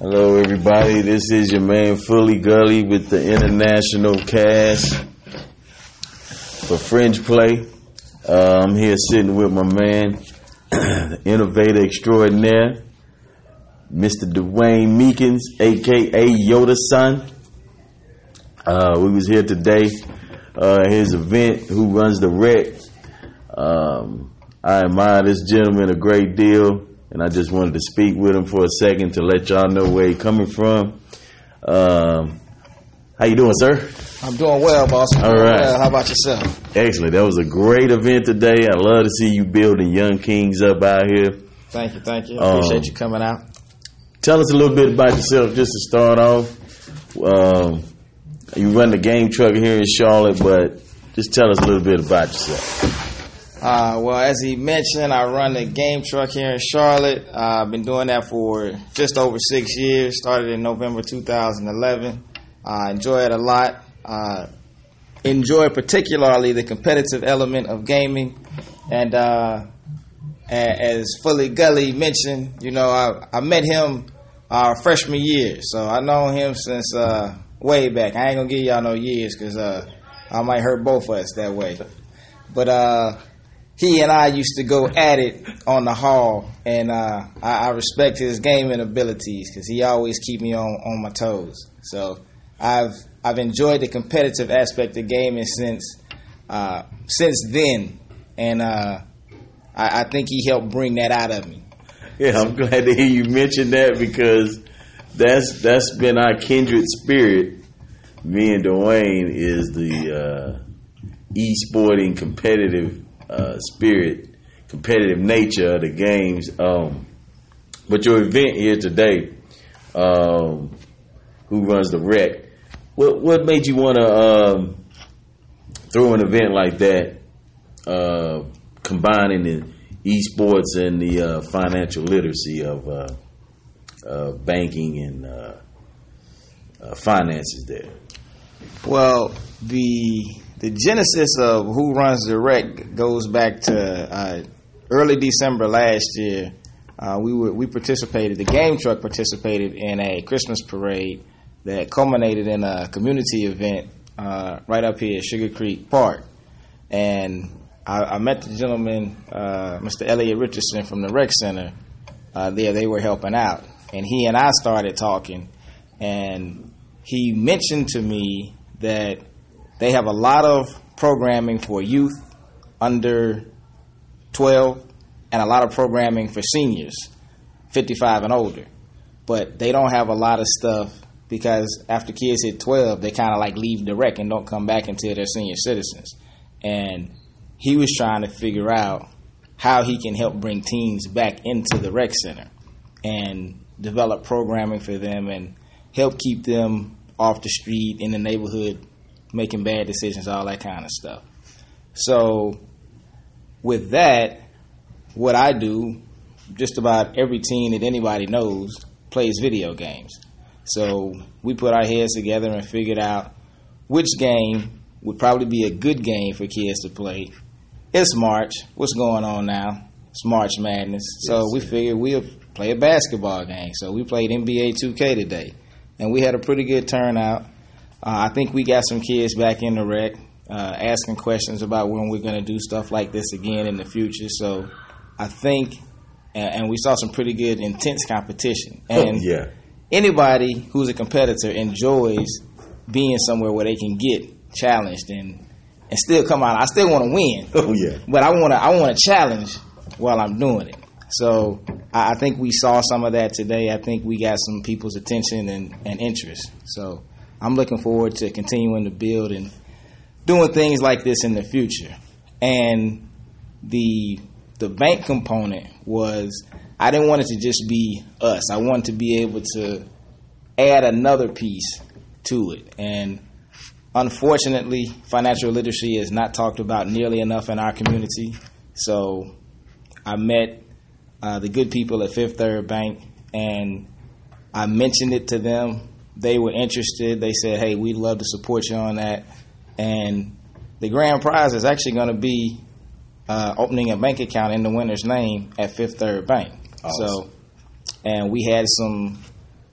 Hello, everybody. This is your man Fully Gully with the international cast for Fringe Play. I'm here sitting with my man, the innovator extraordinaire, Mr. Dwayne Meekins, aka Yoda Son. We was here today at his event, Who Runs the Wreck. I admire this gentleman a great deal, and I just wanted to speak with him for a second to let y'all know where he's coming from. How you doing, sir? I'm doing well, boss. All right. Well. How about yourself? Excellent. That was a great event today. I love to see you building young kings up out here. Thank you. Appreciate you coming out. Tell us a little bit about yourself just to start off. You run the game truck here in Charlotte, but just tell us a little bit about yourself. Well, as he mentioned, I run the game truck here in Charlotte. I've been doing that for just over 6 years. Started in November 2011. I enjoy it a lot. Enjoy particularly the competitive element of gaming. And as Fully Gully mentioned, I met him our freshman year. So I known him since way back. I ain't going to give y'all no years because I might hurt both of us that way. But he and I used to go at it on the hall, and I respect his gaming abilities because he always keep me on my toes. So I've enjoyed the competitive aspect of gaming since then, and I think he helped bring that out of me. Yeah, I'm glad to hear you mention that because that's been our kindred spirit. Me and Dwayne is the e-sporting competitive spirit, competitive nature of the games. But your event here today, Who Runs the Wreck? What made you want to throw an event like that, combining the esports and the financial literacy of banking and finances there? Well, the genesis of Who Runs the Wreck goes back to early December last year. We participated. The game truck participated in a Christmas parade that culminated in a community event right up here at Sugar Creek Park. And I met the gentleman, Mr. Elliot Richardson from the Rec Center. There, they were helping out, and he and I started talking, and he mentioned to me that they have a lot of programming for youth under 12 and a lot of programming for seniors, 55 and older. But they don't have a lot of stuff because after kids hit 12, they kind of like leave the rec and don't come back until they're senior citizens. And he was trying to figure out how he can help bring teens back into the rec center and develop programming for them and help keep them off the street in the neighborhood, making bad decisions, all that kind of stuff. So with that, what I do, just about every teen that anybody knows plays video games. So we put our heads together and figured out which game would probably be a good game for kids to play. It's March. What's going on now? It's March Madness. So we figured we'll play a basketball game. So we played NBA 2K today, and we had a pretty good turnout. I think we got some kids back in the rec, asking questions about when we're going to do stuff like this again in the future. So I think, and we saw some pretty good, intense competition. And anybody who's a competitor enjoys being somewhere where they can get challenged and still come out. I still want to win. But I want to challenge while I'm doing it. So I think we saw some of that today. I think we got some people's attention and interest. So I'm looking forward to continuing to build and doing things like this in the future. And the bank component was, I didn't want it to just be us. I wanted to be able to add another piece to it. And unfortunately, financial literacy is not talked about nearly enough in our community. So I met the good people at Fifth Third Bank, and I mentioned it to them. They were interested. They said, hey, we'd love to support you on that. And the grand prize is actually going to be opening a bank account in the winner's name at Fifth Third Bank. Awesome. So, and we had some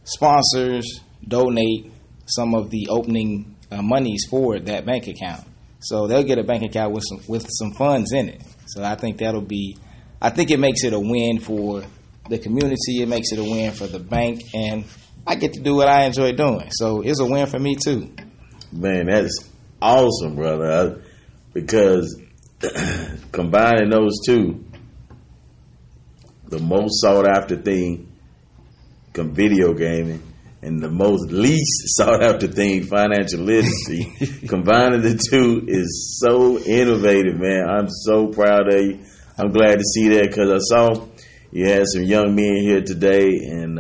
sponsors donate some of the opening monies for that bank account. So they'll get a bank account with some funds in it. So I think I think it makes it a win for the community. It makes it a win for the bank, and I get to do what I enjoy doing. So it's a win for me too. Man, that's awesome, brother. Because combining those two, the most sought after thing, video gaming, and the most least sought after thing, financial literacy, combining the two is so innovative, man. I'm so proud of you. I'm glad to see that, because I saw you had some young men here today, and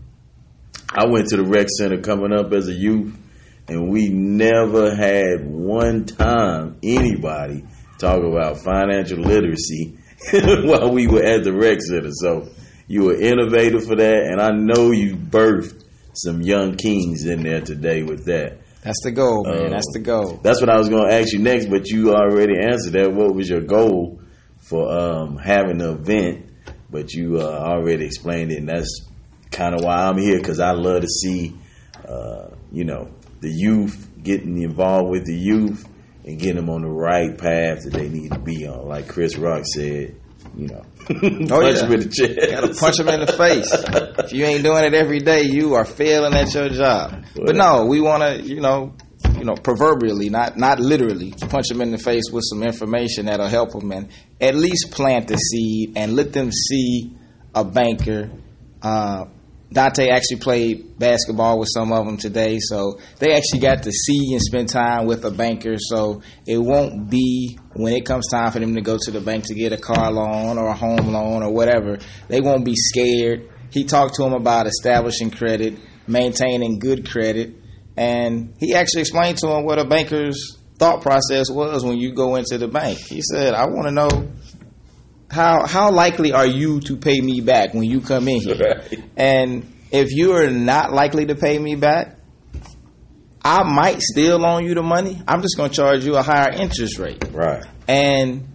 I went to the rec center coming up as a youth, and we never had one time anybody talk about financial literacy while we were at the rec center. So you were innovative for that, and I know you birthed some young kings in there today with that. That's the goal, man. That's the goal. That's what I was going to ask you next, but you already answered that. What was your goal for having the event? But you already explained it, and that's kind of why I'm here, because I love to see, the youth getting involved with the youth and getting them on the right path that they need to be on. Like Chris Rock said, punch them in the chest. Gotta punch them in the face. If you ain't doing it every day, you are failing at your job. But no, we want to, proverbially, not literally, punch them in the face with some information that'll help them, and at least plant the seed and let them see a banker. Dante actually played basketball with some of them today, so they actually got to see and spend time with a banker. So it won't be, when it comes time for them to go to the bank to get a car loan or a home loan or whatever, they won't be scared. He talked to them about establishing credit, maintaining good credit, and he actually explained to them what a banker's thought process was when you go into the bank. He said, I want to know, how likely are you to pay me back when you come in here? Right. And if you are not likely to pay me back, I might still loan you the money. I'm just going to charge you a higher interest rate. Right. And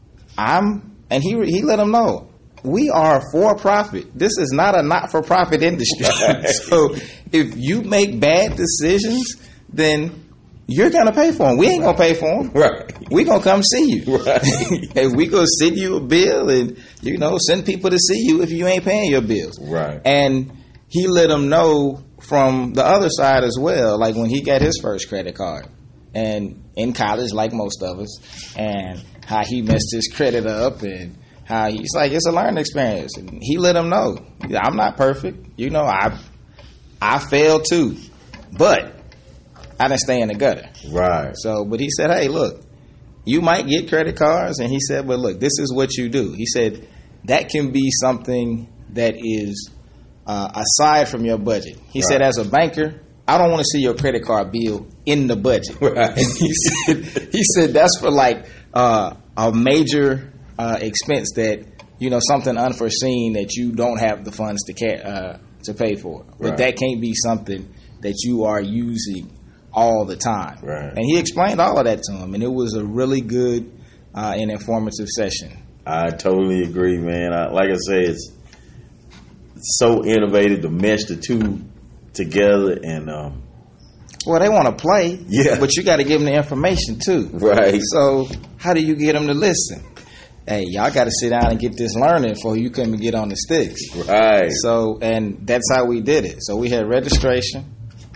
he let them know, we are for profit. This is not a not-for-profit industry. Right. So if you make bad decisions, then you're going to pay for them. We ain't going to pay for them. Right. We going to come see you. Right. And we going to send you a bill and, send people to see you if you ain't paying your bills. Right. And he let them know from the other side as well, like when he got his first credit card and in college, like most of us, and how he messed his credit up, and how he's like, it's a learning experience. And he let them know, I'm not perfect. I failed too. But I didn't stay in the gutter. Right. So, but he said, hey, look, you might get credit cards. And he said, but look, this is what you do. He said, that can be something that is aside from your budget. He said, as a banker, I don't want to see your credit card bill in the budget. Right. And he said, that's for like a major expense that, something unforeseen that you don't have the funds to pay for. But Right. that can't be something that you are using all the time. Right. And he explained all of that to him, and it was a really good and informative session. I totally agree, man. Like I said, it's so innovative to mesh the two together, and well, they want to play, yeah, but you got to give them the information too. Right. So how do you get them to listen? Hey, y'all got to sit down and get this learning before you come and get on the sticks. Right. So, and that's how we did it. So we had registration.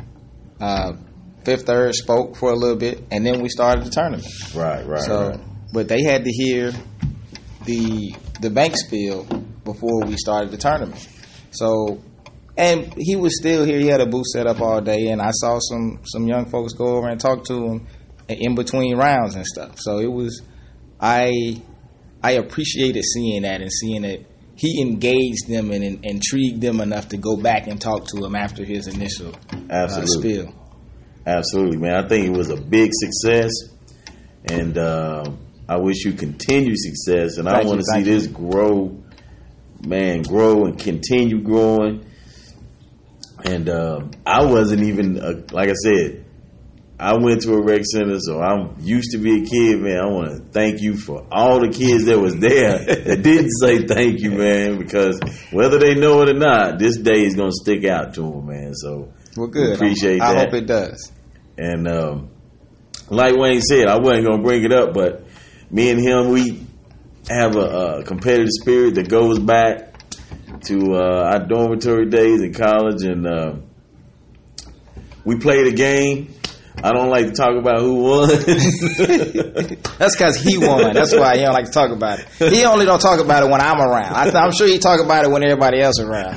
Fifth Third spoke for a little bit, and then we started the tournament. Right. So, right. But they had to hear the bank spiel before we started the tournament. So, and he was still here. He had a booth set up all day, and I saw some young folks go over and talk to him in between rounds and stuff. So it was, I appreciated seeing that, and seeing that he engaged them and intrigued them enough to go back and talk to him after his initial spiel. Absolutely, man. I think it was a big success, and I wish you continued success. And I want to see this grow and continue growing. And I wasn't even, like I said, I went to a rec center, so I'm used to be a kid, man. I want to thank you for all the kids that was there that didn't say thank you, man, because whether they know it or not, this day is going to stick out to them, man. So, well, good. Appreciate that. I hope it does. And like Wayne said, I wasn't going to bring it up, but me and him, we have a competitive spirit that goes back to our dormitory days in college, and we played a game. I don't like to talk about who won. That's because he won. That's why he don't like to talk about it. He only don't talk about it when I'm around. I'm sure he talk about it when everybody else around.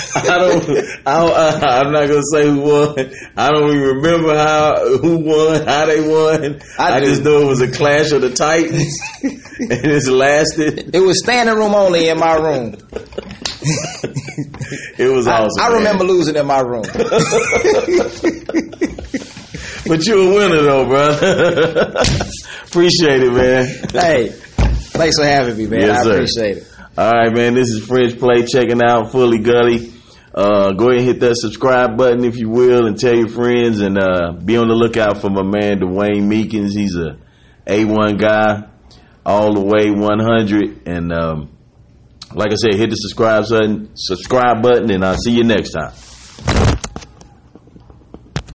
I'm not gonna say who won. I don't even remember who won, how they won. I just know it was a clash of the Titans, and it's lasted. It was standing room only in my room. It was awesome. I remember losing in my room. But you a winner though, brother. Appreciate it, man. Hey, thanks for having me, man. Yes, I sir. appreciate it. All right, man. This is French Play checking out Fully Gully. Go ahead and hit that subscribe button if you will, and tell your friends, and be on the lookout for my man Dwayne Meekins. He's a A1 guy, all the way 100. And like I said, hit the subscribe button, and I'll see you next time.